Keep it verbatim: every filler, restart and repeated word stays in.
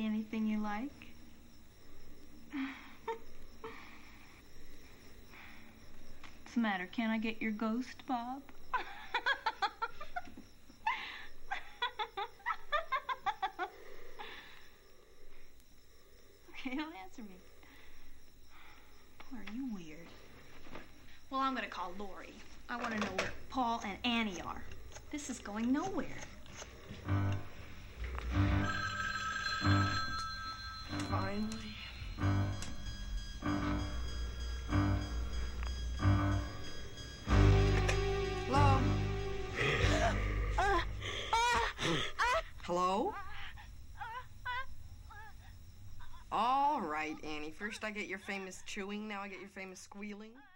see anything you like? What's the matter? Can't I get your ghost, Bob? Okay, don't answer me. Boy, are you weird. Well, I'm gonna call Lori. I want to know where Paul and Annie are. This is going nowhere. Finally. Hello? Hello? All right, Annie. First I get your famous chewing, now I get your famous squealing.